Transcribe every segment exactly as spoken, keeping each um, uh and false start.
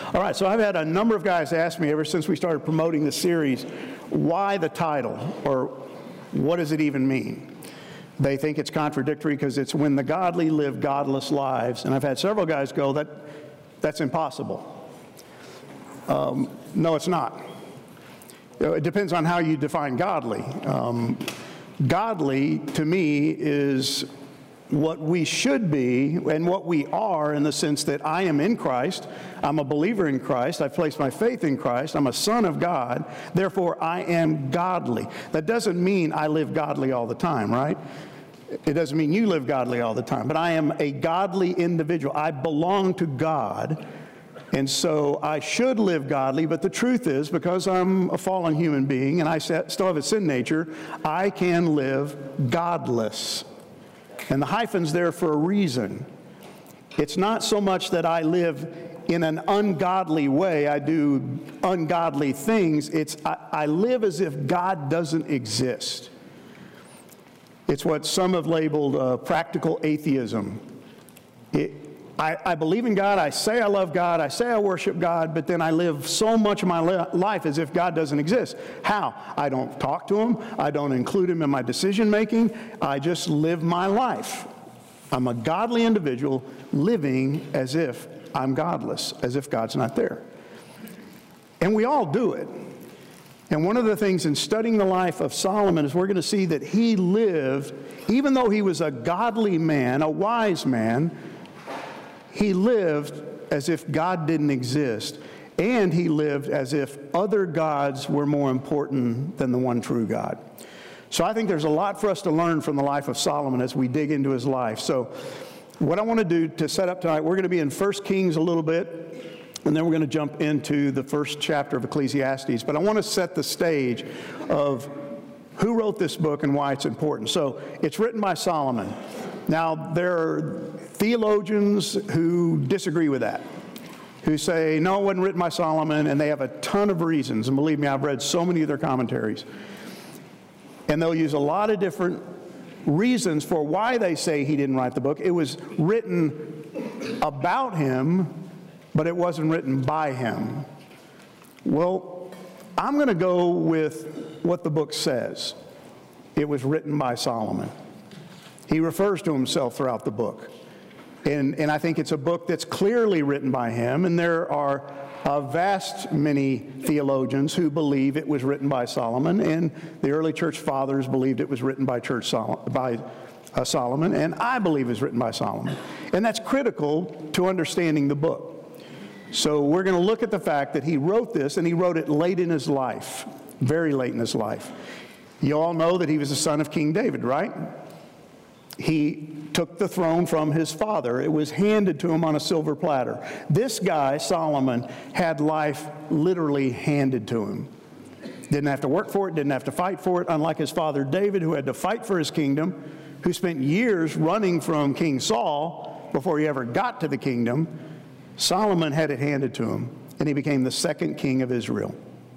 All right, so I've had a number of guys ask me ever since we started promoting the series, why the title, or what does it even mean? They think it's contradictory because it's when the godly live godless lives. And I've had several guys go, that that's impossible. Um, no, it's not. You know, it depends on how you define godly. Um, godly, to me, is what we should be and what we are, in the sense that I am in Christ, I'm a believer in Christ, I've placed my faith in Christ, I'm a son of God, therefore I am godly. That doesn't mean I live godly all the time, right? It doesn't mean you live godly all the time, but I am a godly individual. I belong to God, and so I should live godly, but the truth is, because I'm a fallen human being and I still have a sin nature, I can live godless. And the hyphen's there for a reason. It's not so much that I live in an ungodly way, I do ungodly things. It's I, I live as if God doesn't exist. It's what some have labeled uh, practical atheism. It, I, I believe in God, I say I love God, I say I worship God, but then I live so much of my life as if God doesn't exist. How? I don't talk to Him, I don't include Him in my decision making, I just live my life. I'm a godly individual living as if I'm godless, as if God's not there. And we all do it. And one of the things in studying the life of Solomon is we're going to see that he lived, even though he was a godly man, a wise man, he lived as if God didn't exist, and he lived as if other gods were more important than the one true God. So I think there's a lot for us to learn from the life of Solomon as we dig into his life. So what I want to do to set up tonight, we're going to be in First Kings a little bit, and then we're going to jump into the first chapter of Ecclesiastes. But I want to set the stage of who wrote this book and why it's important. So it's written by Solomon. Now, there are theologians who disagree with that, who say, no, it wasn't written by Solomon, and they have a ton of reasons. And believe me, I've read so many of their commentaries. And they'll use a lot of different reasons for why they say he didn't write the book. It was written about him, but it wasn't written by him. Well, I'm going to go with what the book says. It was written by Solomon. He refers to himself throughout the book. And, and I think it's a book that's clearly written by him, and there are a vast many theologians who believe it was written by Solomon, and the early church fathers believed it was written by, church Sol- by uh, Solomon, and I believe it's written by Solomon. And that's critical to understanding the book. So we're going to look at the fact that he wrote this, and he wrote it late in his life, very late in his life. You all know that he was the son of King David, right? He took the throne from his father. It was handed to him on a silver platter. This guy, Solomon, had life literally handed to him. Didn't have to work for it, didn't have to fight for it, unlike his father David, who had to fight for his kingdom, who spent years running from King Saul before he ever got to the kingdom. Solomon had it handed to him, and he became the second king of Israel.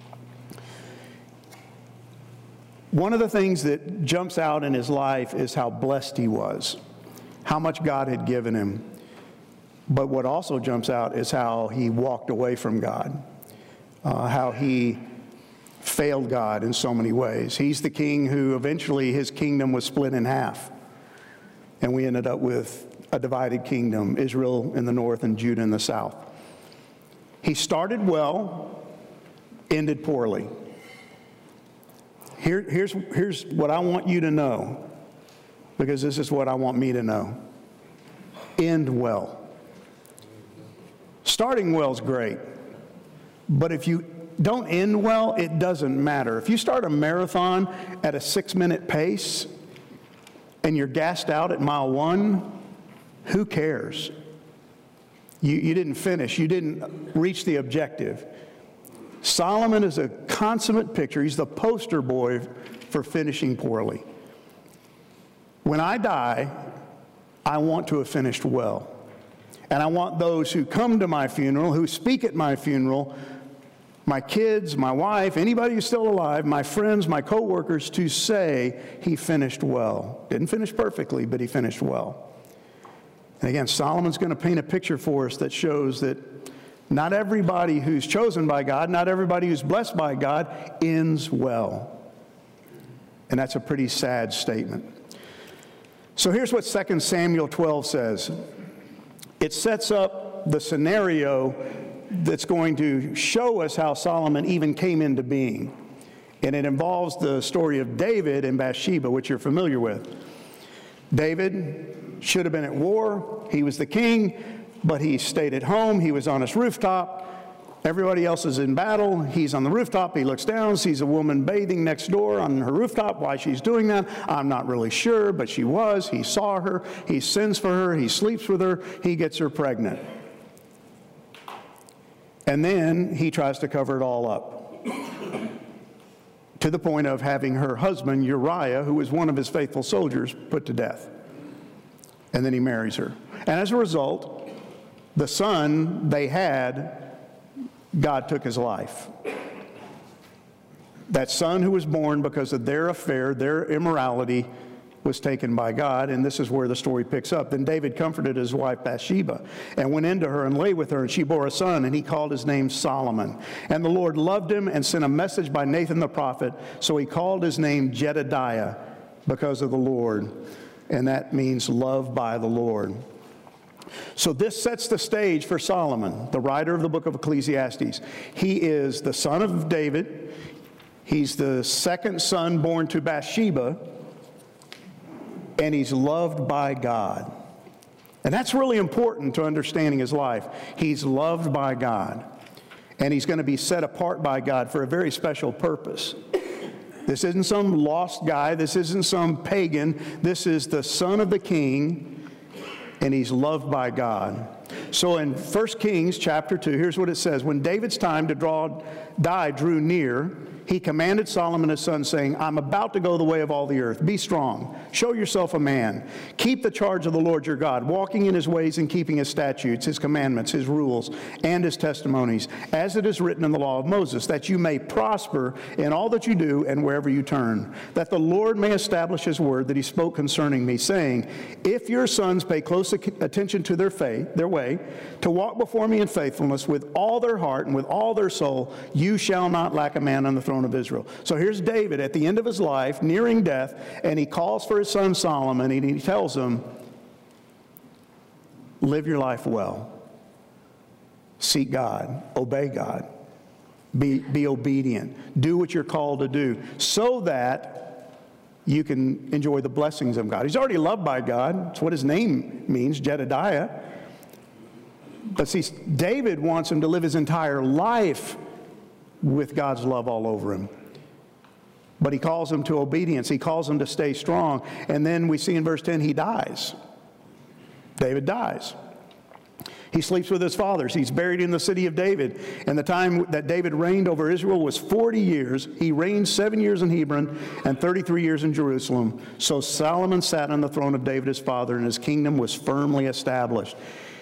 One of the things that jumps out in his life is how blessed he was, how much God had given him. But what also jumps out is how he walked away from God, uh, how he failed God in so many ways. He's the king who eventually his kingdom was split in half, and we ended up with a divided kingdom, Israel in the north and Judah in the south. He started well, ended poorly. Here, here's, here's what I want you to know, because this is what I want me to know. End well. Starting well is great, but if you don't end well, it doesn't matter. If you start a marathon at a six-minute pace and you're gassed out at mile one, who cares? You, you didn't finish. You didn't reach the objective. Solomon is a consummate picture. He's the poster boy for finishing poorly. When I die, I want to have finished well. And I want those who come to my funeral, who speak at my funeral, my kids, my wife, anybody who's still alive, my friends, my co-workers, to say he finished well. Didn't finish perfectly, but he finished well. And again, Solomon's going to paint a picture for us that shows that Not everybody who's chosen by God, not everybody who's blessed by God ends well. And that's a pretty sad statement. So here's what Second Samuel twelve says. It sets up the scenario that's going to show us how Solomon even came into being. And it involves the story of David and Bathsheba, which you're familiar with. David should have been at war. He was the king, but he stayed at home. He was on his rooftop. Everybody else is in battle. He's on the rooftop. He looks down, sees a woman bathing next door on her rooftop. Why she's doing that, I'm not really sure, but she was. He saw her. He sends for her. He sleeps with her. He gets her pregnant. And then he tries to cover it all up, to the point of having her husband, Uriah, who was one of his faithful soldiers, put to death. And then he marries her. And as a result, the son they had, God took his life. That son who was born because of their affair, their immorality, was taken by God, and this is where the story picks up. Then David comforted his wife Bathsheba and went into her and lay with her, and she bore a son, and he called his name Solomon. And the Lord loved him and sent a message by Nathan the prophet, so he called his name Jedediah because of the Lord, and that means loved by the Lord. So this sets the stage for Solomon, the writer of the book of Ecclesiastes. He is the son of David. He's the second son born to Bathsheba, and he's loved by God. And that's really important to understanding his life. He's loved by God, and he's going to be set apart by God for a very special purpose. This isn't some lost guy. This isn't some pagan. This is the son of the king, and he's loved by God. So in First Kings chapter two, here's what it says. When David's time to draw, die drew near, he commanded Solomon his son, saying, I'm about to go the way of all the earth. Be strong. Show yourself a man. Keep the charge of the Lord your God, walking in his ways and keeping his statutes, his commandments, his rules, and his testimonies, as it is written in the law of Moses, that you may prosper in all that you do and wherever you turn, that the Lord may establish his word that he spoke concerning me, saying, if your sons pay close attention to their faith, their way, to walk before me in faithfulness with all their heart and with all their soul, you shall not lack a man on the throne of Israel. So here's David at the end of his life, nearing death, and he calls for his son Solomon, and he tells him, live your life well. Seek God. Obey God. Be, be obedient. Do what you're called to do so that you can enjoy the blessings of God. He's already loved by God. That's what his name means, Jedediah. But see, David wants him to live his entire life with God's love all over him. But he calls him to obedience. He calls him to stay strong. And then we see in verse ten, he dies. David dies. He sleeps with his fathers. He's buried in the city of David. And the time that David reigned over Israel was forty years. He reigned seven years in Hebron and thirty-three years in Jerusalem. So Solomon sat on the throne of David his father, and his kingdom was firmly established.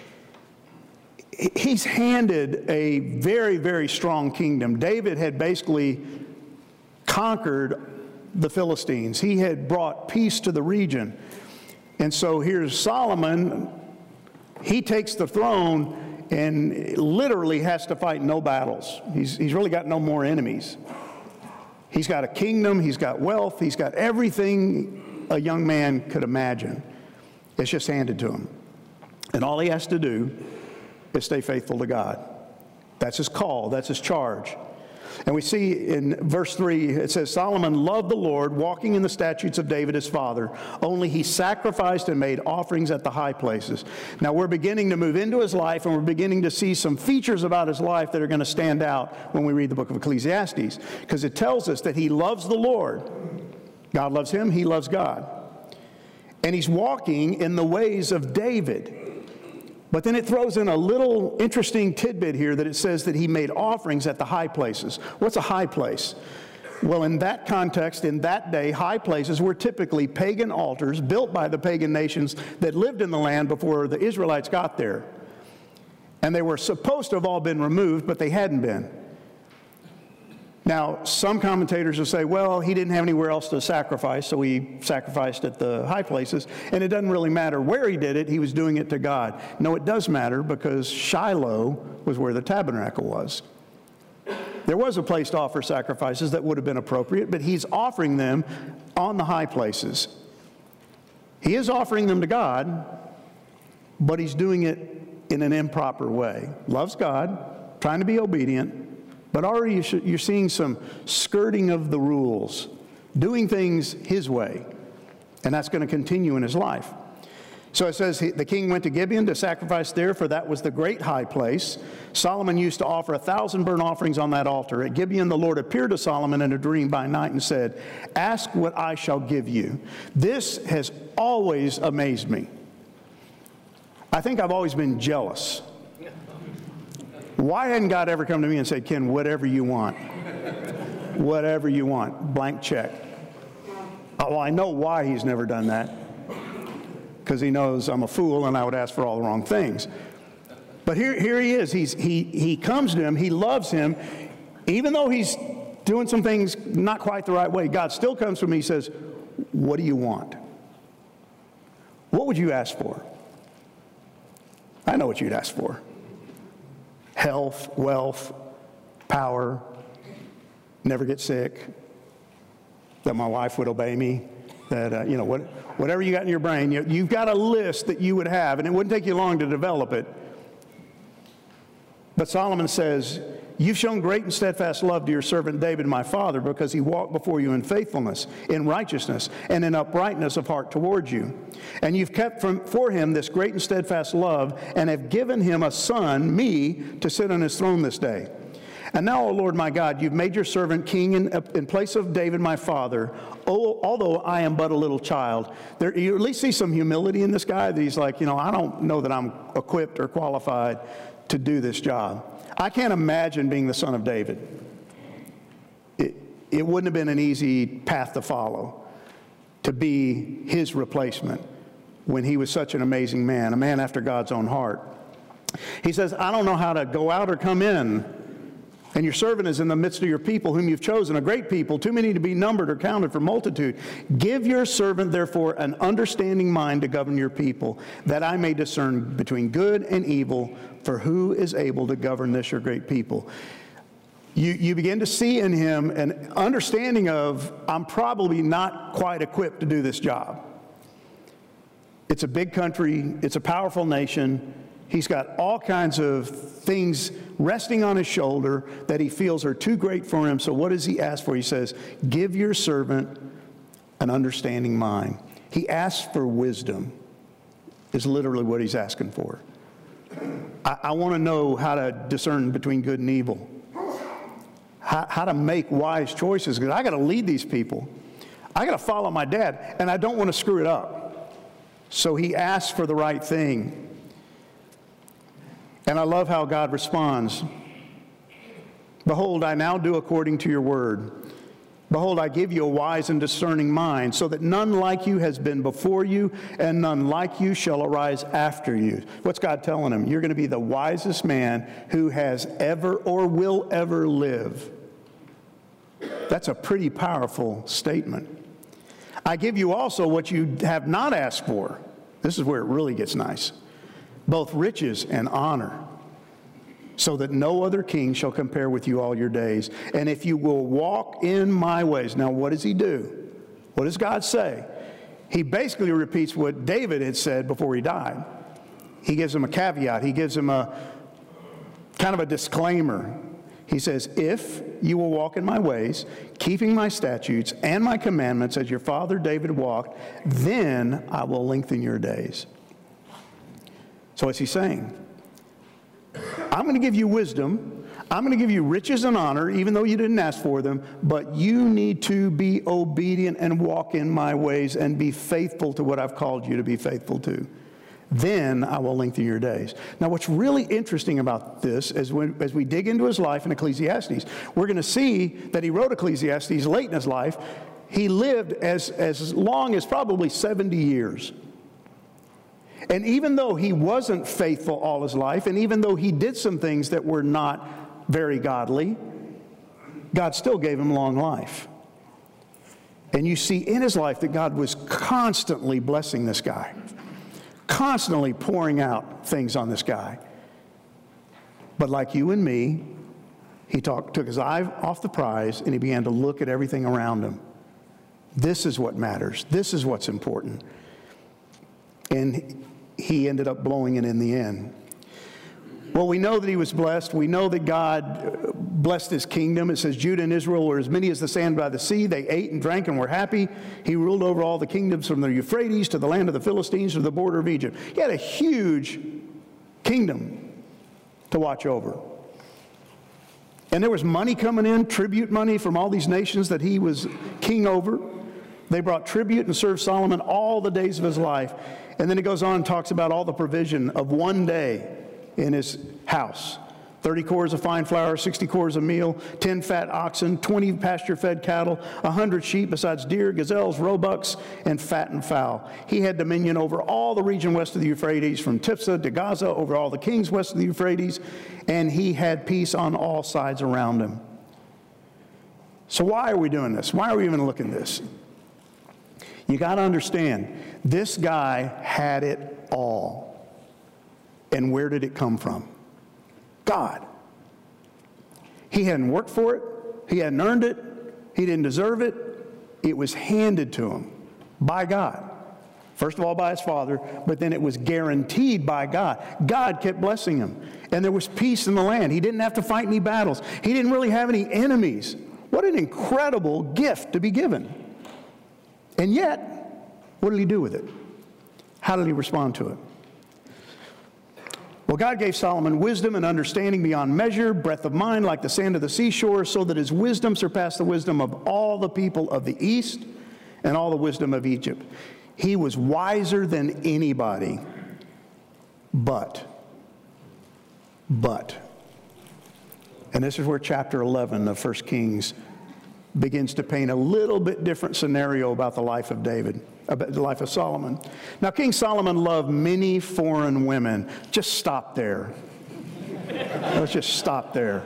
He's handed a very, very strong kingdom. David had basically conquered the Philistines. He had brought peace to the region. And so here's Solomon. He takes the throne and literally has to fight no battles. He's, he's really got no more enemies. He's got a kingdom. He's got wealth. He's got everything a young man could imagine. It's just handed to him. And all he has to do is stay faithful to God. That's his call. That's his charge. And we see in verse three, it says, Solomon loved the Lord, walking in the statutes of David his father. Only he sacrificed and made offerings at the high places. Now we're beginning to move into his life, and we're beginning to see some features about his life that are going to stand out when we read the book of Ecclesiastes, because it tells us that he loves the Lord. God loves him. He loves God. And he's walking in the ways of David. But then it throws in a little interesting tidbit here that it says that he made offerings at the high places. What's a high place? Well, in that context, in that day, high places were typically pagan altars built by the pagan nations that lived in the land before the Israelites got there. And they were supposed to have all been removed, but they hadn't been. Now, some commentators will say, well, he didn't have anywhere else to sacrifice, so he sacrificed at the high places, and it doesn't really matter where he did it, he was doing it to God. No, it does matter, because Shiloh was where the tabernacle was. There was a place to offer sacrifices that would have been appropriate, but he's offering them on the high places. He is offering them to God, but he's doing it in an improper way. Loves God, trying to be obedient, but already you're seeing some skirting of the rules, doing things his way, and that's going to continue in his life. So it says he, the king went to Gibeon to sacrifice there, for that was the great high place. Solomon used to offer a thousand burnt offerings on that altar. At Gibeon, the Lord appeared to Solomon in a dream by night and said, ask what I shall give you. This has always amazed me. I think I've always been jealous. Why hadn't God ever come to me and said, Ken, whatever you want, whatever you want, blank check? Oh, well, I know why he's never done that, because he knows I'm a fool and I would ask for all the wrong things. But here, here he is. He's, he, he comes to him. He loves him. Even though he's doing some things not quite the right way, God still comes to him. He says, what do you want? What would you ask for? I know what you'd ask for. Health, wealth, power, never get sick, that my wife would obey me, that, uh, you know, what, whatever you got in your brain, you, you've got a list that you would have, and it wouldn't take you long to develop it. But Solomon says, you've shown great and steadfast love to your servant David, my father, because he walked before you in faithfulness, in righteousness, and in uprightness of heart towards you. And you've kept from, for him this great and steadfast love, and have given him a son, me, to sit on his throne this day. And now, O Lord my God, you've made your servant king in, in place of David my father, oh, although I am but a little child. There, you at least see some humility in this guy, that he's like, you know, I don't know that I'm equipped or qualified to do this job. I can't imagine being the son of David. It, it wouldn't have been an easy path to follow, to be his replacement when he was such an amazing man, a man after God's own heart. He says, I don't know how to go out or come in, and your servant is in the midst of your people whom you've chosen, a great people, too many to be numbered or counted for multitude. Give your servant, therefore, an understanding mind to govern your people, that I may discern between good and evil, for who is able to govern this your great people? You, you begin to see in him an understanding of, I'm probably not quite equipped to do this job. It's a big country. It's a powerful nation. He's got all kinds of things resting on his shoulder that he feels are too great for him. So what does he ask for? He says, give your servant an understanding mind. He asks for wisdom, is literally what he's asking for. I, I want to know how to discern between good and evil, how, how to make wise choices, because I got to lead these people. I got to follow my dad, and I don't want to screw it up. So he asks for the right thing. And I love how God responds. Behold, I now do according to your word. Behold, I give you a wise and discerning mind, so that none like you has been before you, and none like you shall arise after you. What's God telling him? You're going to be the wisest man who has ever or will ever live. That's a pretty powerful statement. I give you also what you have not asked for. This is where it really gets nice. Both riches and honor, so that no other king shall compare with you all your days. And if you will walk in my ways. Now, what does he do? What does God say? He basically repeats what David had said before he died. He gives him a caveat. He gives him a kind of a disclaimer. He says, if you will walk in my ways, keeping my statutes and my commandments as your father David walked, then I will lengthen your days. So what's he saying? I'm going to give you wisdom. I'm going to give you riches and honor, even though you didn't ask for them, but you need to be obedient and walk in my ways and be faithful to what I've called you to be faithful to. Then I will lengthen your days. Now, what's really interesting about this is when, as we dig into his life in Ecclesiastes, we're going to see that he wrote Ecclesiastes late in his life. He lived as, as long as probably seventy years. And even though he wasn't faithful all his life, and even though he did some things that were not very godly, God still gave him long life. And you see in his life that God was constantly blessing this guy, constantly pouring out things on this guy. But like you and me, he talk, took his eye off the prize and he began to look at everything around him. This is what matters. This is what's important. And he ended up blowing it in the end. Well, we know that he was blessed. We know that God blessed his kingdom. It says Judah and Israel were as many as the sand by the sea. They ate and drank and were happy. He ruled over all the kingdoms from the Euphrates to the land of the Philistines to the border of Egypt. He had a huge kingdom to watch over. And there was money coming in, tribute money from all these nations that he was king over. They brought tribute and served Solomon all the days of his life. And then it goes on and talks about all the provision of one day in his house. thirty cores of fine flour, sixty cores of meal, ten fat oxen, twenty pasture-fed cattle, one hundred sheep, besides deer, gazelles, roebucks, and fattened fowl. He had dominion over all the region west of the Euphrates, from Tiphsah to Gaza, over all the kings west of the Euphrates, and he had peace on all sides around him. So why are we doing this? Why are we even looking at this? You got to understand, this guy had it all. And where did it come from? God. He hadn't worked for it. He hadn't earned it. He didn't deserve it. It was handed to him by God. First of all, by his father, but then it was guaranteed by God. God kept blessing him. And there was peace in the land. He didn't have to fight any battles. He didn't really have any enemies. What an incredible gift to be given. And yet, what did he do with it? How did he respond to it? Well, God gave Solomon wisdom and understanding beyond measure, breadth of mind like the sand of the seashore, so that his wisdom surpassed the wisdom of all the people of the East and all the wisdom of Egypt. He was wiser than anybody. But, but, and this is where chapter eleven of First Kings begins to paint a little bit different scenario about the life of David. About the life of Solomon. Now, King Solomon loved many foreign women. Just stop there. Let's just stop there.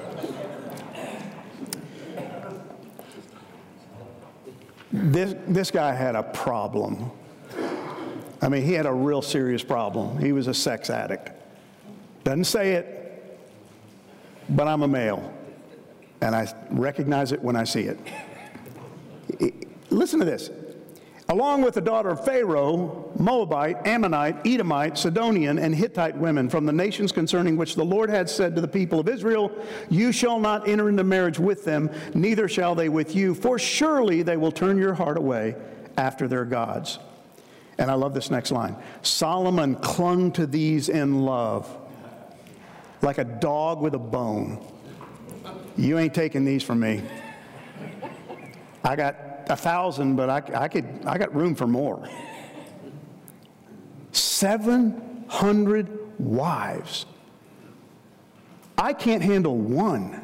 This, this guy had a problem. I mean, he had a real serious problem. He was a sex addict. Doesn't say it, but I'm a male, and I recognize it when I see it. Listen to this. Along with the daughter of Pharaoh, Moabite, Ammonite, Edomite, Sidonian, and Hittite women from the nations concerning which the Lord had said to the people of Israel, you shall not enter into marriage with them, neither shall they with you, for surely they will turn your heart away after their gods. And I love this next line. Solomon clung to these in love, like a dog with a bone. You ain't taking these from me. I got a thousand, but I, I could, I got room for more. Seven hundred wives. I can't handle one.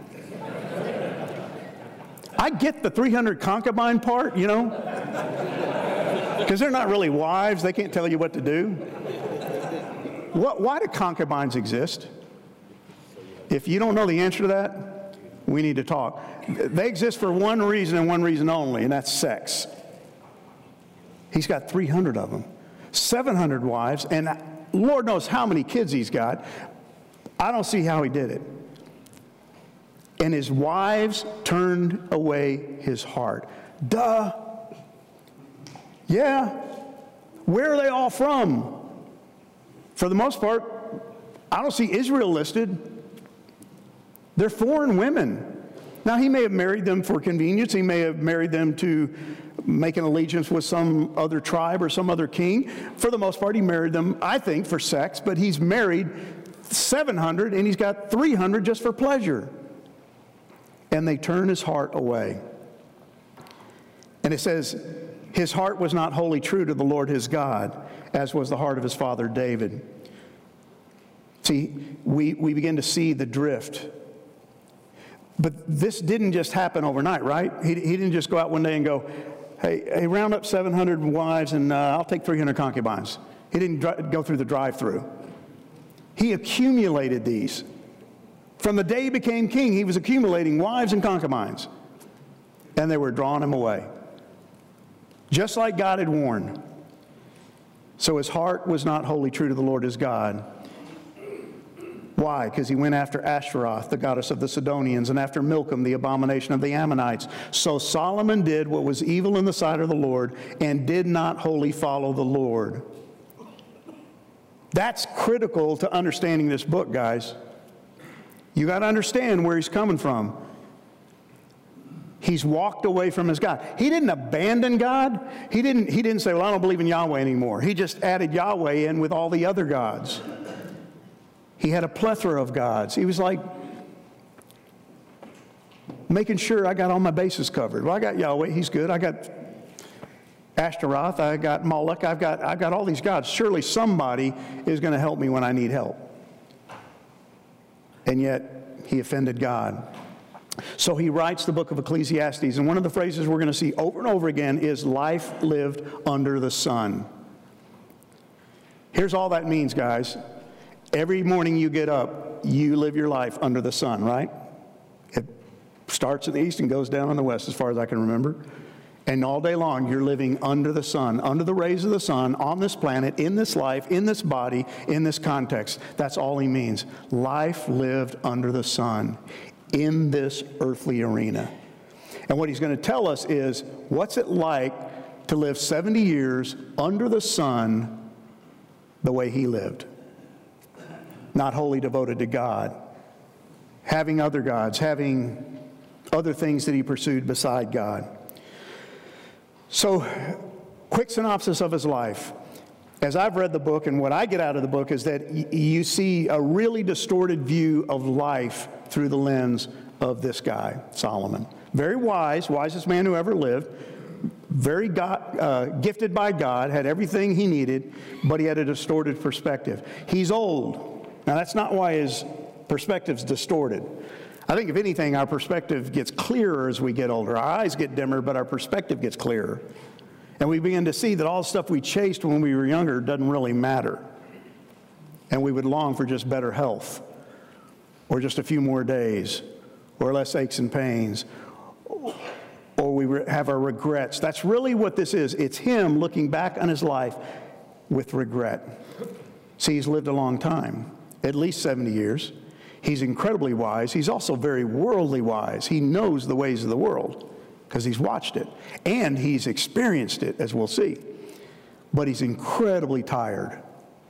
I get the three hundred concubine part, you know, because they're not really wives. They can't tell you what to do. What, why do concubines exist? If you don't know the answer to that, we need to talk. They exist for one reason and one reason only, and that's sex. He's got three hundred of them, seven hundred wives, and Lord knows how many kids he's got. I don't see how he did it. And his wives turned away his heart. Duh. Yeah. Where are they all from? For the most part, I don't see Israel listed. They're foreign women. Now, he may have married them for convenience. He may have married them to make an allegiance with some other tribe or some other king. For the most part, he married them, I think, for sex, but he's married seven hundred, and he's got three hundred just for pleasure. And they turn his heart away. And it says, his heart was not wholly true to the Lord his God, as was the heart of his father David. See, we, we begin to see the drift. But this didn't just happen overnight, right? He, he didn't just go out one day and go, hey, hey round up seven hundred wives and uh, I'll take three hundred concubines. He didn't dr- go through the drive-through. He accumulated these. From the day he became king, he was accumulating wives and concubines, and they were drawing him away, just like God had warned. So his heart was not wholly true to the Lord his God. Why? Because he went after Ashtaroth, the goddess of the Sidonians, and after Milcom, the abomination of the Ammonites. So Solomon did what was evil in the sight of the Lord and did not wholly follow the Lord. That's critical to understanding this book, guys. You got to understand where he's coming from. He's walked away from his God. He didn't abandon God. He didn't, he didn't say, well, I don't believe in Yahweh anymore. He just added Yahweh in with all the other gods. He had a plethora of gods. He was like making sure I got all my bases covered. Well, I got Yahweh. He's good. I got Ashtaroth. I got Moloch. I've got, I've got all these gods. Surely somebody is going to help me when I need help. And yet, he offended God. So he writes the book of Ecclesiastes, and one of the phrases we're going to see over and over again is life lived under the sun. Here's all that means, guys. Every morning you get up, you live your life under the sun, right? It starts in the east and goes down in the west, as far as I can remember. And all day long, you're living under the sun, under the rays of the sun, on this planet, in this life, in this body, in this context. That's all he means. Life lived under the sun, in this earthly arena. And what he's going to tell us is, what's it like to live seventy years under the sun the way he lived? Not wholly devoted to God, having other gods, having other things that he pursued beside God. So, quick synopsis of his life. As I've read the book, and what I get out of the book is that y- you see a really distorted view of life through the lens of this guy, Solomon. Very wise, wisest man who ever lived, very God, uh, gifted by God, had everything he needed, but he had a distorted perspective. He's old. Now, that's not why his perspective's distorted. I think, if anything, our perspective gets clearer as we get older. Our eyes get dimmer, but our perspective gets clearer. And we begin to see that all the stuff we chased when we were younger doesn't really matter. And we would long for just better health, or just a few more days, or less aches and pains, or we have our regrets. That's really what this is. It's him looking back on his life with regret. See, he's lived a long time, at least seventy years. He's incredibly wise. He's also very worldly wise. He knows the ways of the world because he's watched it. And he's experienced it, as we'll see. But he's incredibly tired.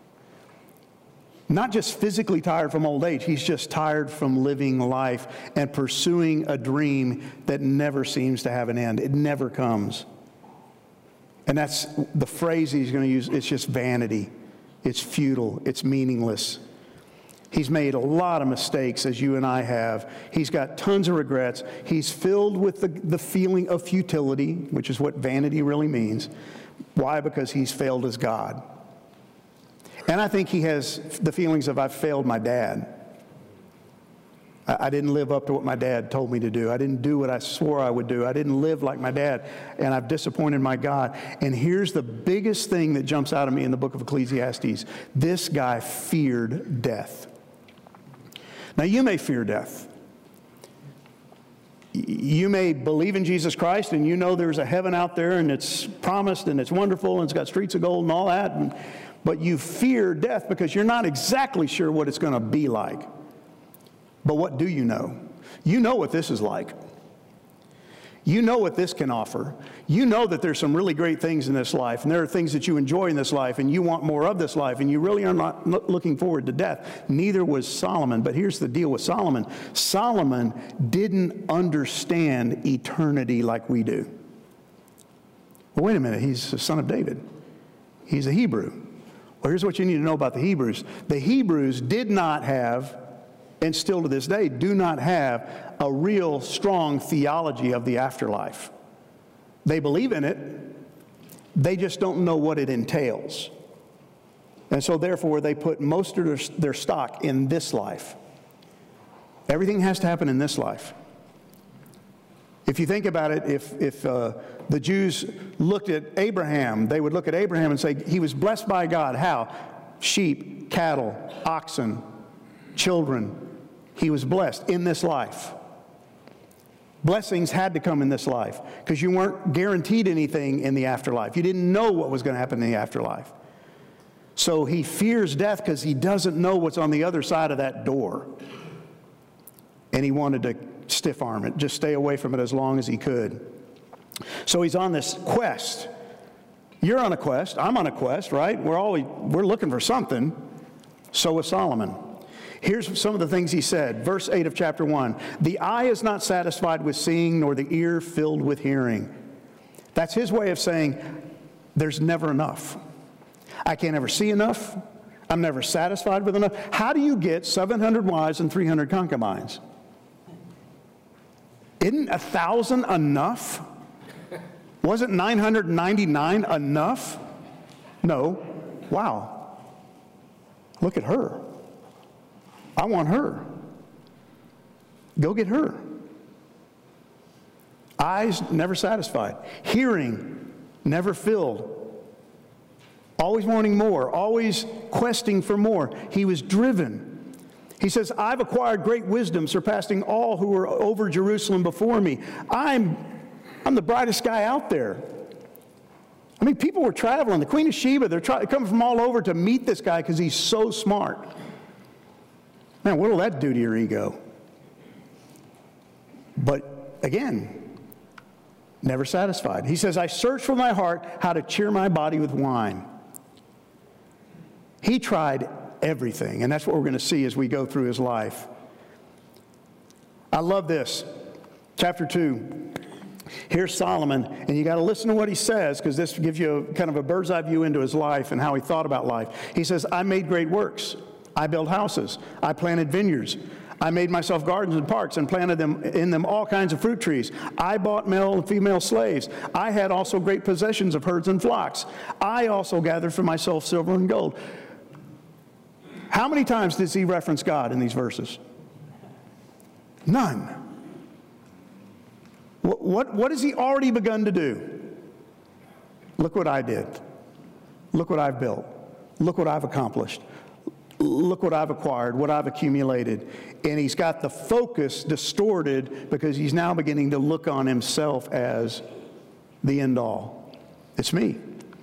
Not just physically tired from old age. He's just tired from living life and pursuing a dream that never seems to have an end. It never comes. And that's the phrase he's going to use. It's just vanity. It's futile. It's meaningless. He's made a lot of mistakes, as you and I have. He's got tons of regrets. He's filled with the, the feeling of futility, which is what vanity really means. Why? Because he's failed as God. And I think he has the feelings of, I've failed my dad. I, I didn't live up to what my dad told me to do. I didn't do what I swore I would do. I didn't live like my dad, and I've disappointed my God. And here's the biggest thing that jumps out at me in the book of Ecclesiastes. This guy feared death. Now, you may fear death. You may believe in Jesus Christ, and you know there's a heaven out there, and it's promised, and it's wonderful, and it's got streets of gold and all that, and, but you fear death because you're not exactly sure what it's going to be like. But what do you know? You know what this is like. You know what this can offer. You know that there's some really great things in this life, and there are things that you enjoy in this life, and you want more of this life, and you really are not looking forward to death. Neither was Solomon. But here's the deal with Solomon. Solomon didn't understand eternity like we do. Well, wait a minute. He's the son of David. He's a Hebrew. Well, here's what you need to know about the Hebrews. The Hebrews did not have, and still to this day do not have, a real strong theology of the afterlife. They believe in it, they just don't know what it entails. And so therefore they put most of their, their stock in this life. Everything has to happen in this life. If you think about it, if, if uh, the Jews looked at Abraham, they would look at Abraham and say, he was blessed by God. How? Sheep, cattle, oxen, children. he was blessed in this life. Blessings had to come in this life because you weren't guaranteed anything in the afterlife. You didn't know what was going to happen in the afterlife. So he fears death because he doesn't know what's on the other side of that door. And he wanted to stiff arm it, just stay away from it as long as he could. So he's on this quest. You're on a quest. I'm on a quest, right? We're always, we're looking for something. So was Solomon. Here's some of the things he said. Verse eight of chapter one. The eye is not satisfied with seeing, nor the ear filled with hearing. That's his way of saying there's never enough. I can't ever see enough. I'm never satisfied with enough. How do you get seven hundred wives and three hundred concubines? Isn't a thousand enough? Wasn't nine hundred ninety-nine enough? No. Wow. Look at her. I want her. Go get her. Eyes never satisfied. Hearing never filled. Always wanting more. Always questing for more. He was driven. He says, I've acquired great wisdom, surpassing all who were over Jerusalem before me. I'm, I'm the brightest guy out there. I mean, people were traveling. The Queen of Sheba, they're try- coming from all over to meet this guy because he's so smart. Man, what will that do to your ego? But again, never satisfied. He says, I search for my heart how to cheer my body with wine. He tried everything, and that's what we're going to see as we go through his life. I love this. Chapter two. Here's Solomon, and you got to listen to what he says because this gives you a, kind of a bird's eye view into his life and how he thought about life. He says, I made great works. I built houses. I planted vineyards. I made myself gardens and parks and planted them in them all kinds of fruit trees. I bought male and female slaves. I had also great possessions of herds and flocks. I also gathered for myself silver and gold. How many times does he reference God in these verses? None. What, what, what has he already begun to do? Look what I did. Look what I've built. Look what I've accomplished. Look what I've acquired, what I've accumulated. And he's got the focus distorted because he's now beginning to look on himself as the end all. It's me.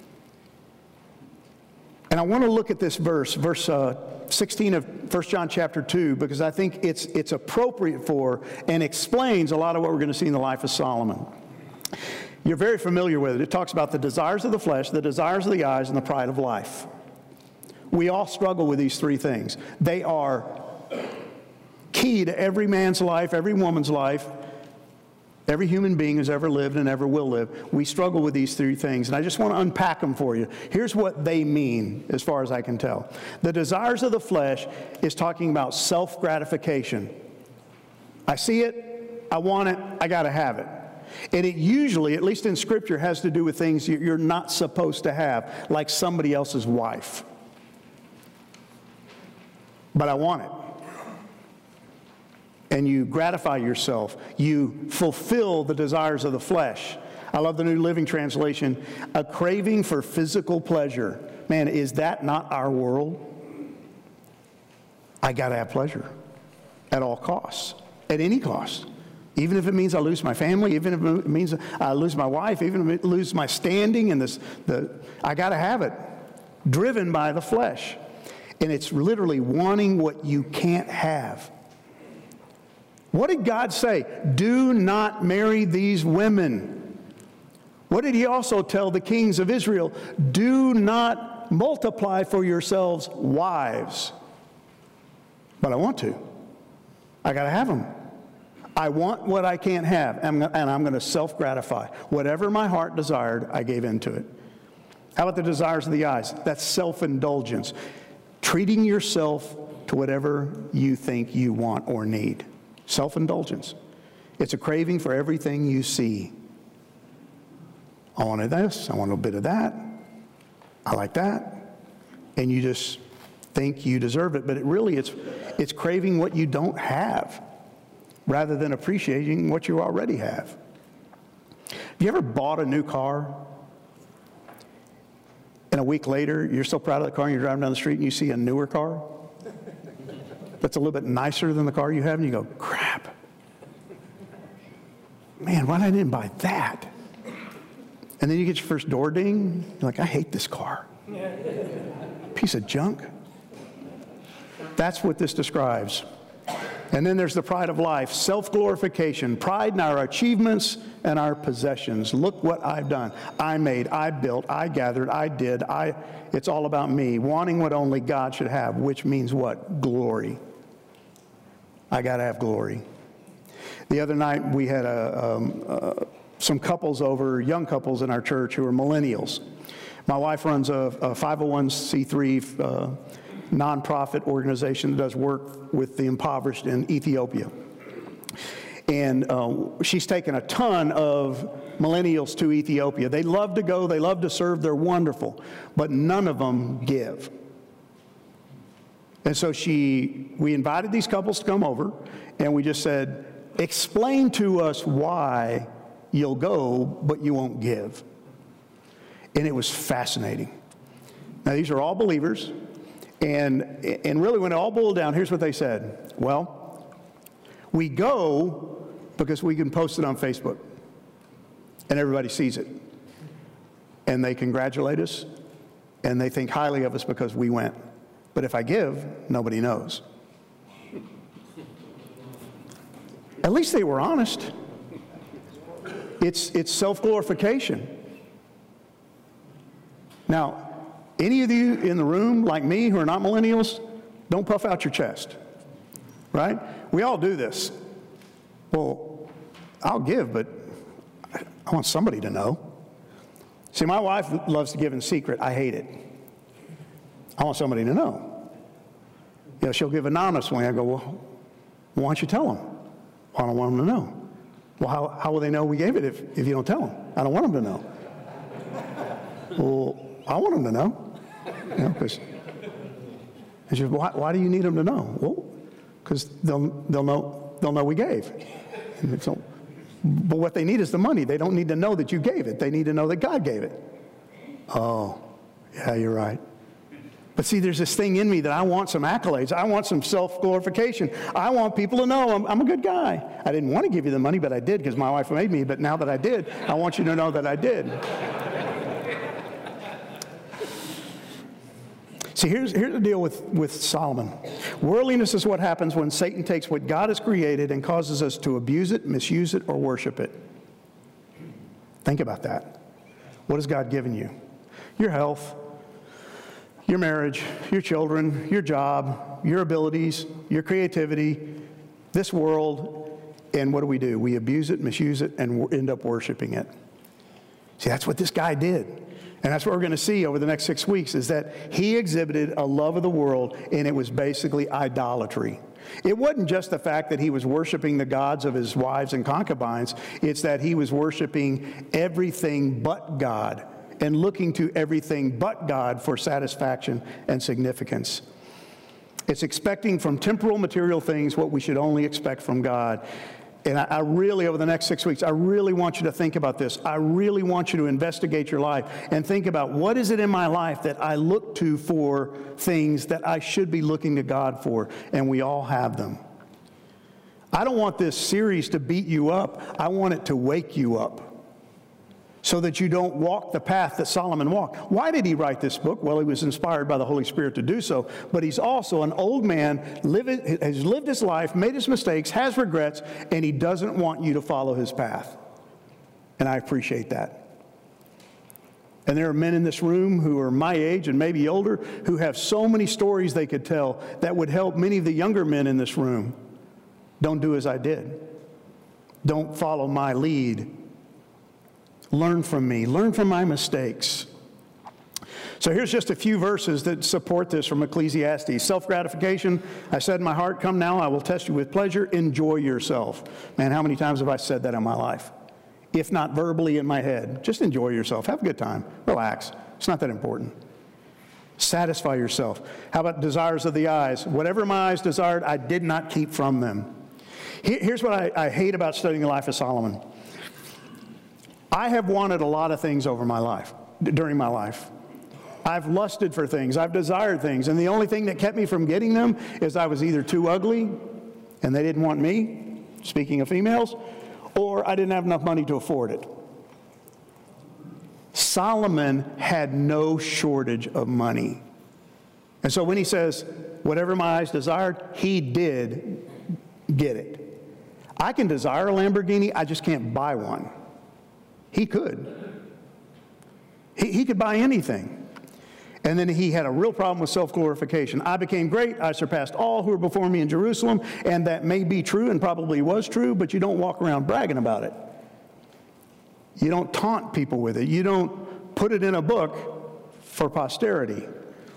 And I want to look at this verse, verse uh, sixteen of First John chapter two, because I think it's, it's appropriate for and explains a lot of what we're going to see in the life of Solomon. You're very familiar with it. It talks about the desires of the flesh, the desires of the eyes, and the pride of life. We all struggle with these three things. They are key to every man's life, every woman's life, every human being who's ever lived and ever will live. We struggle with these three things, and I just want to unpack them for you. Here's what they mean, as far as I can tell. The desires of the flesh is talking about self-gratification. I see it, I want it, I got to have it. And it usually, at least in Scripture, has to do with things you're not supposed to have, like somebody else's wife. But I want it. And you gratify yourself. You fulfill the desires of the flesh. I love the New Living Translation. A craving for physical pleasure. Man, is that not our world? I got to have pleasure at all costs, at any cost. Even if it means I lose my family, even if it means I lose my wife, even if it lose my standing in this, the, I got to have it. Driven by the flesh. And it's literally wanting what you can't have. What did God say? Do not marry these women. What did he also tell the kings of Israel? Do not multiply for yourselves wives. But I want to. I got to have them. I want what I can't have, and I'm going to self-gratify. Whatever my heart desired, I gave into it. How about the desires of the eyes? That's self-indulgence. Treating yourself to whatever you think you want or need. Self-indulgence. It's a craving for everything you see. I wanted this. I want a little bit of that. I like that. And you just think you deserve it. But it really, it's, it's craving what you don't have rather than appreciating what you already have. Have you ever bought a new car? And a week later, you're so proud of the car and you're driving down the street and you see a newer car? that's a little bit nicer than the car you have, and you go, crap. Man, why did I didn't buy that? And then you get your first door ding. You're like, I hate this car. Piece of junk. That's what this describes. And then there's the pride of life, self-glorification, pride in our achievements and our possessions. Look what I've done. I made, I built, I gathered, I did. I. It's all about me, wanting what only God should have, which means what? Glory. I got to have glory. The other night we had a, um, uh, some couples over, young couples in our church who are millennials. My wife runs a, a five oh one c three uh, nonprofit organization that does work with the impoverished in Ethiopia. And uh, she's taken a ton of millennials to Ethiopia. They love to go, they love to serve, they're wonderful, but none of them give. And so she, we invited these couples to come over, and we just said, explain to us why you'll go, but you won't give. And it was fascinating. Now, these are all believers. And, and really, when it all boiled down, here's what they said. Well, we go because we can post it on Facebook, and everybody sees it. And they congratulate us, and they think highly of us because we went. But if I give, nobody knows. At least they were honest. It's, it's self-glorification. Now, any of you in the room, like me, who are not millennials, don't puff out your chest, right? We all do this. Well, I'll give, but I want somebody to know. See, my wife loves to give in secret. I hate it. I want somebody to know. You know, she'll give anonymously. I go, well, why don't you tell them? I don't want them to know. Well, how, how will they know we gave it if, if you don't tell them? I don't want them to know. Well, I want them to know. You know, because she says, why, why do you need them to know? Well, because they'll, they'll, know, they'll know we gave. And so, but what they need is the money. They don't need to know that you gave it. They need to know that God gave it. Oh, yeah, you're right. But see, there's this thing in me that I want some accolades. I want some self-glorification. I want people to know I'm, I'm a good guy. I didn't want to give you the money, but I did because my wife made me. But now that I did, I want you to know that I did. See, here's, here's the deal with, with Solomon. Worldliness is what happens when Satan takes what God has created and causes us to abuse it, misuse it, or worship it. Think about that. What has God given you? Your health, your marriage, your children, your job, your abilities, your creativity, this world, and what do we do? We abuse it, misuse it, and end up worshiping it. See, that's what this guy did. And that's what we're going to see over the next six weeks is that he exhibited a love of the world, and it was basically idolatry. It wasn't just the fact that he was worshiping the gods of his wives and concubines. It's that he was worshiping everything but God and looking to everything but God for satisfaction and significance. It's expecting from temporal material things what we should only expect from God. And I, I really, over the next six weeks, I really want you to think about this. I really want you to investigate your life and think about what is it in my life that I look to for things that I should be looking to God for, and we all have them. I don't want this series to beat you up. I want it to wake you up so that you don't walk the path that Solomon walked. Why did he write this book? Well, he was inspired by the Holy Spirit to do so, but he's also an old man, live, has lived his life, made his mistakes, has regrets, and he doesn't want you to follow his path. And I appreciate that. And there are men in this room who are my age and maybe older who have so many stories they could tell that would help many of the younger men in this room. Don't do as I did. Don't follow my lead. Learn from me. Learn from my mistakes. So here's just a few verses that support this from Ecclesiastes. Self-gratification. I said in my heart, come now, I will test you with pleasure. Enjoy yourself. Man, how many times have I said that in my life? If not verbally, in my head. Just enjoy yourself. Have a good time. Relax. It's not that important. Satisfy yourself. How about desires of the eyes? Whatever my eyes desired, I did not keep from them. Here's what I, I hate about studying the life of Solomon. I have wanted a lot of things over my life, during my life. I've lusted for things. I've desired things. And the only thing that kept me from getting them is I was either too ugly and they didn't want me, speaking of females, or I didn't have enough money to afford it. Solomon had no shortage of money. And so when he says, whatever my eyes desired, he did get it. I can desire a Lamborghini, I just can't buy one. He could. He, he could buy anything. And then he had a real problem with self-glorification. I became great, I surpassed all who were before me in Jerusalem, and that may be true and probably was true, but you don't walk around bragging about it. You don't taunt people with it. You don't put it in a book for posterity.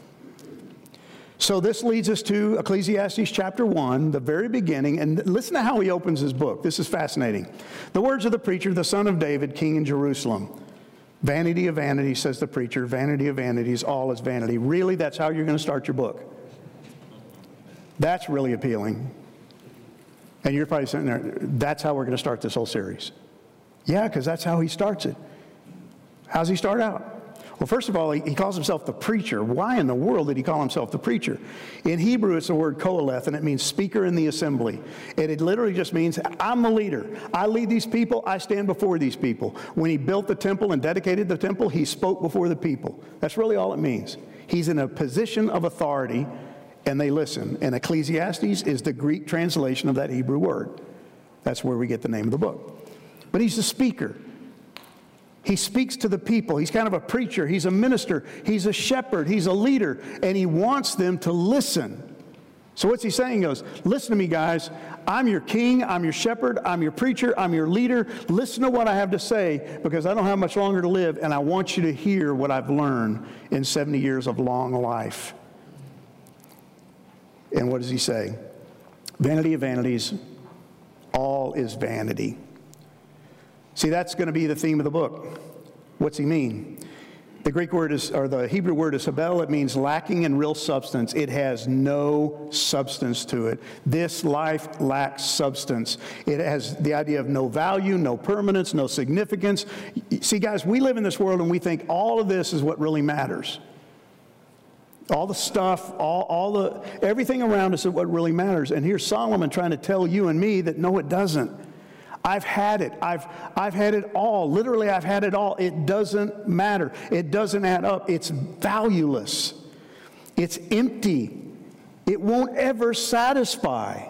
So this leads us to Ecclesiastes chapter one, the very beginning, and listen to how he opens his book. This is fascinating. The words of the preacher, the son of David, king in Jerusalem. Vanity of vanities, says the preacher. Vanity of vanities, all is vanity. Really, that's how you're going to start your book? That's really appealing. And you're probably sitting there, that's how we're going to start this whole series. Yeah, because that's how he starts it. How's he start out? Well, first of all, he, he calls himself the preacher. Why in the world did he call himself the preacher? In Hebrew, it's the word koheleth, and it means speaker in the assembly. And it literally just means, I'm the leader. I lead these people. I stand before these people. When he built the temple and dedicated the temple, he spoke before the people. That's really all it means. He's in a position of authority, and they listen. And Ecclesiastes is the Greek translation of that Hebrew word. That's where we get the name of the book. But he's a speaker. He speaks to the people. He's kind of a preacher. He's a minister. He's a shepherd. He's a leader. And he wants them to listen. So what's he saying? He goes, listen to me, guys. I'm your king. I'm your shepherd. I'm your preacher. I'm your leader. Listen to what I have to say, because I don't have much longer to live, and I want you to hear what I've learned in seventy years of long life. And what does he say? Vanity of vanities, all is vanity. See, that's going to be the theme of the book. What's he mean? The Greek word is, or the Hebrew word is habel. It means lacking in real substance. It has no substance to it. This life lacks substance. It has the idea of no value, no permanence, no significance. See, guys, we live in this world and we think all of this is what really matters. All the stuff, all, all the, everything around us is what really matters. And here's Solomon trying to tell you and me that no, it doesn't. I've had it. I've, I've had it all. Literally, I've had it all. It doesn't matter. It doesn't add up. It's valueless. It's empty. It won't ever satisfy.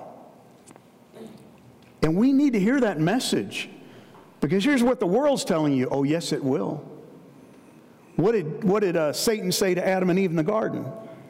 And we need to hear that message. Because here's what the world's telling you. Oh, yes, it will. What did, what did uh, Satan say to Adam and Eve in the garden?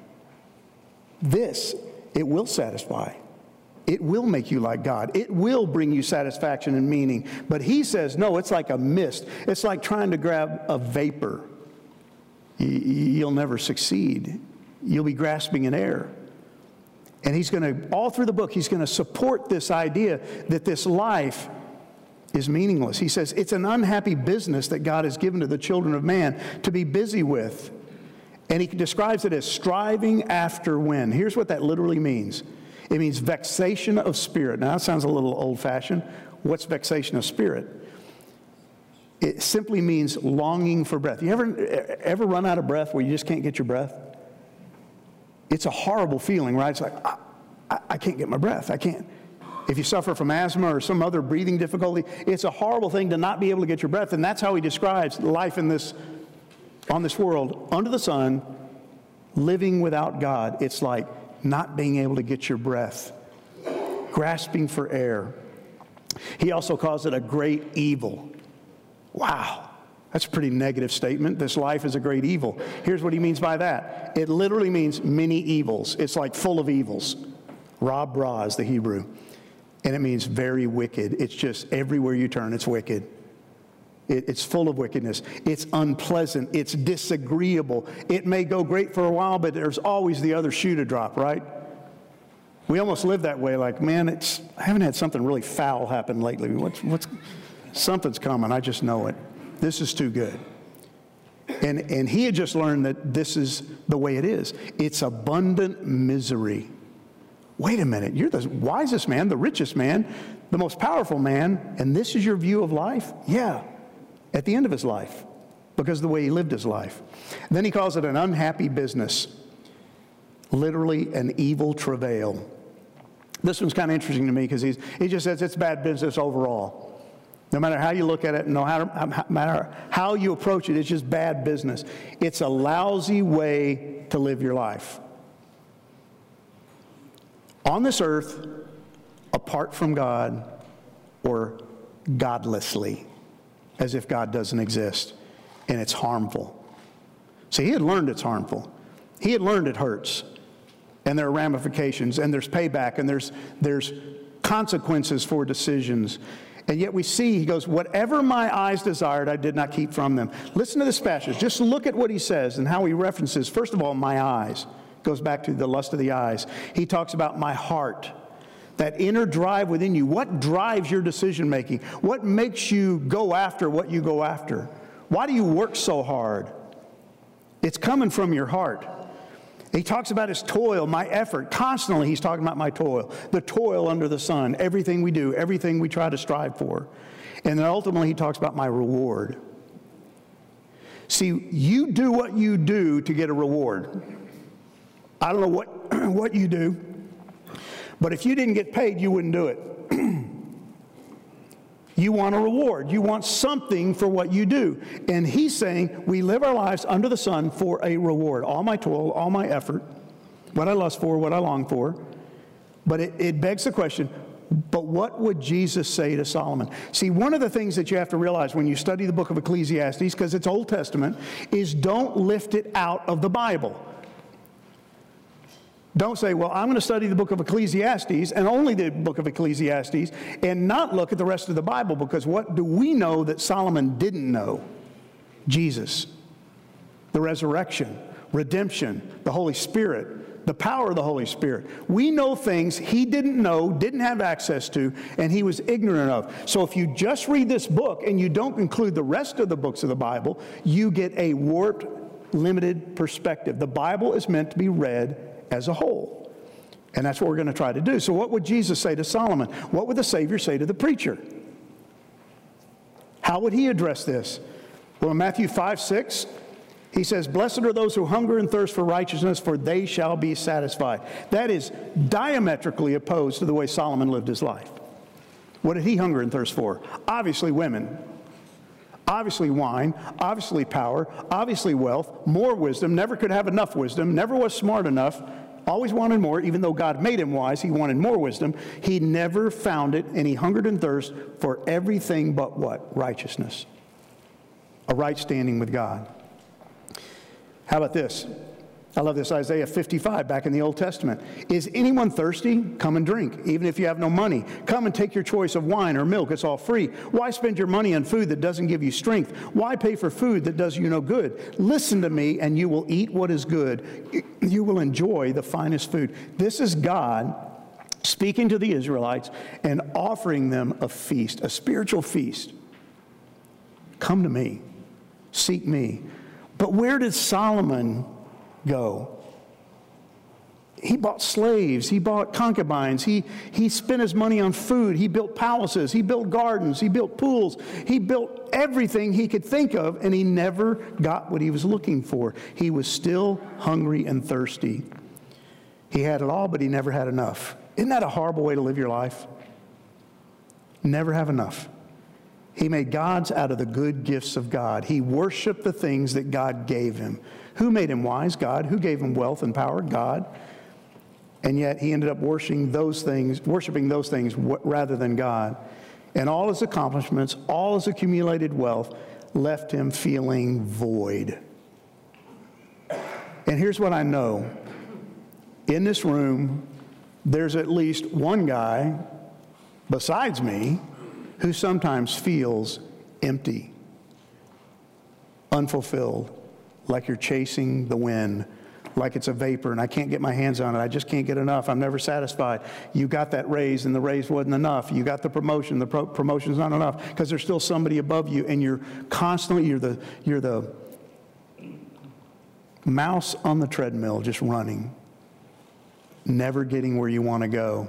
This, it will satisfy. It will make you like God. It will bring you satisfaction and meaning. But he says, no, it's like a mist. It's like trying to grab a vapor. You'll never succeed. You'll be grasping in air. And he's going to, all through the book, he's going to support this idea that this life is meaningless. He says it's an unhappy business that God has given to the children of man to be busy with. And he describes it as striving after wind. Here's what that literally means. It means vexation of spirit. Now, that sounds a little old-fashioned. What's vexation of spirit? It simply means longing for breath. You ever, ever run out of breath where you just can't get your breath? It's a horrible feeling, right? It's like, I, I, I can't get my breath. I can't. If you suffer from asthma or some other breathing difficulty, it's a horrible thing to not be able to get your breath. And that's how he describes life in this, on this world, under the sun, living without God. It's like not being able to get your breath, grasping for air. He also calls it a great evil. Wow, that's a pretty negative statement. This life is a great evil. Here's what he means by that. It literally means many evils. It's like full of evils. Ra bra is the Hebrew. And it means very wicked. It's just everywhere you turn, it's wicked. It, it's full of wickedness. It's unpleasant. It's disagreeable. It may go great for a while, but there's always the other shoe to drop, right? We almost live that way, like, man, it's, I haven't had something really foul happen lately. What's, what's, something's coming. I just know it. This is too good. And, and he had just learned that this is the way it is. It's abundant misery. Wait a minute, you're the wisest man, the richest man, the most powerful man, and this is your view of life? Yeah, at the end of his life. because of the way he lived his life. Then he calls it an unhappy business, literally an evil travail. This one's kind of interesting to me because he's, he just says it's bad business overall. No matter how you look at it, no matter how you approach it, it's just bad business. It's a lousy way to live your life. On this earth, apart from God, or godlessly, as if God doesn't exist, and it's harmful. See, he had learned it's harmful. He had learned it hurts, and there are ramifications, and there's payback, and there's, there's consequences for decisions. And yet we see, he goes, whatever my eyes desired, I did not keep from them. Listen to this passage. Just look at what he says and how he references, first of all, my eyes. Goes back to the lust of the eyes. He talks about my heart, that inner drive within you. What drives your decision making? What makes you go after what you go after? Why do you work so hard? It's coming from your heart. He talks about his toil, my effort. Constantly he's talking about my toil. The toil under the sun, everything we do, everything we try to strive for. And then ultimately he talks about my reward. See, you do what you do to get a reward. I don't know what, what you do, but if you didn't get paid, you wouldn't do it. You want a reward. You want something for what you do. And he's saying we live our lives under the sun for a reward. All my toil, all my effort, what I lust for, what I long for. But it, it begs the question, but what would Jesus say to Solomon? See, one of the things that you have to realize when you study the book of Ecclesiastes, because it's Old Testament, is don't lift it out of the Bible. Don't say, well, I'm going to study the book of Ecclesiastes and only the book of Ecclesiastes and not look at the rest of the Bible, because what do we know that Solomon didn't know? Jesus, the resurrection, redemption, the Holy Spirit, the power of the Holy Spirit. We know things he didn't know, didn't have access to, and he was ignorant of. So if you just read this book and you don't include the rest of the books of the Bible, you get a warped, limited perspective. The Bible is meant to be read as a whole. And that's what we're going to try to do. So what would Jesus say to Solomon? What would the Savior say to the preacher? How would he address this? Well, in Matthew five, six, he says, blessed are those who hunger and thirst for righteousness, for they shall be satisfied. That is diametrically opposed to the way Solomon lived his life. What did he hunger and thirst for? Obviously women. Obviously wine, obviously power, obviously wealth, more wisdom, never could have enough wisdom, never was smart enough, always wanted more. Even though God made him wise, he wanted more wisdom. He never found it, and he hungered and thirsted for everything but what? Righteousness. A right standing with God. How about this? I love this, Isaiah fifty-five, back in the Old Testament. Is anyone thirsty? Come and drink, even if you have no money. Come and take your choice of wine or milk. It's all free. Why spend your money on food that doesn't give you strength? Why pay for food that does you no good? Listen to me, and you will eat what is good. You will enjoy the finest food. This is God speaking to the Israelites and offering them a feast, a spiritual feast. Come to me. Seek me. But where did Solomon go? He bought slaves. He bought concubines. He, he spent his money on food. He built palaces. He built gardens. He built pools. He built everything he could think of, and he never got what he was looking for. He was still hungry and thirsty. He had it all, but he never had enough. Isn't that a horrible way to live your life? Never have enough. He made gods out of the good gifts of God. He worshiped the things that God gave him. Who made him wise? God. Who gave him wealth and power? God. And yet he ended up worshiping those things, worshiping those things rather than God. And all his accomplishments, all his accumulated wealth left him feeling void. And here's what I know. In this room, there's at least one guy besides me who sometimes feels empty, unfulfilled, like you're chasing the wind, like it's a vapor and I can't get my hands on it. I just can't get enough. I'm never satisfied. You got that raise and the raise wasn't enough. You got the promotion. The pro- promotion's not enough because there's still somebody above you, and you're constantly, you're the, you're the mouse on the treadmill just running, never getting where you want to go.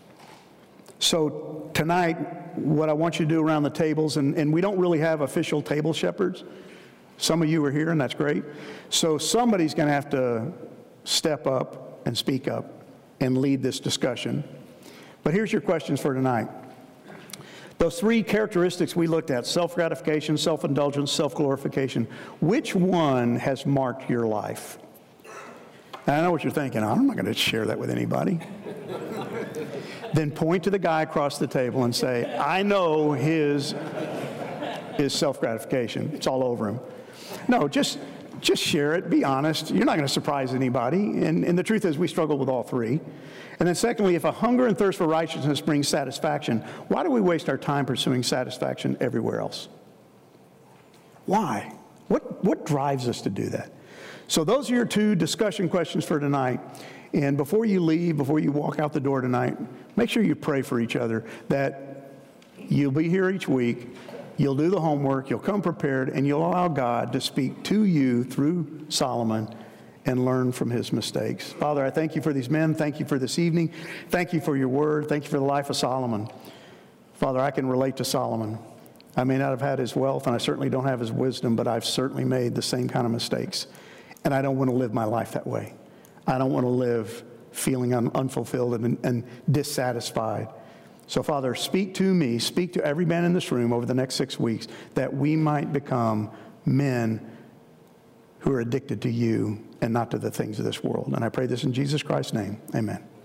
So tonight, what I want you to do around the tables, and, and we don't really have official table shepherds, Some of you are here, and that's great. So somebody's going to have to step up and speak up and lead this discussion. But here's your questions for tonight. Those three characteristics we looked at, self-gratification, self-indulgence, self-glorification, which one has marked your life? Now, I know what you're thinking. I'm not going to share that with anybody. Then point to the guy across the table and say, I know his, his self-gratification. It's all over him. No, just, just share it. Be honest. You're not going to surprise anybody. And, and the truth is we struggle with all three. And then secondly, if a hunger and thirst for righteousness brings satisfaction, why do we waste our time pursuing satisfaction everywhere else? Why? What, what drives us to do that? So those are your two discussion questions for tonight. And before you leave, before you walk out the door tonight, make sure you pray for each other that you'll be here each week, you'll do the homework, you'll come prepared, and you'll allow God to speak to you through Solomon and learn from his mistakes. Father, I thank you for these men. Thank you for this evening. Thank you for your word. Thank you for the life of Solomon. Father, I can relate to Solomon. I may not have had his wealth, and I certainly don't have his wisdom, but I've certainly made the same kind of mistakes. And I don't want to live my life that way. I don't want to live feeling un- unfulfilled and, and dissatisfied. So, Father, speak to me, speak to every man in this room over the next six weeks that we might become men who are addicted to you and not to the things of this world. And I pray this in Jesus Christ's name. Amen.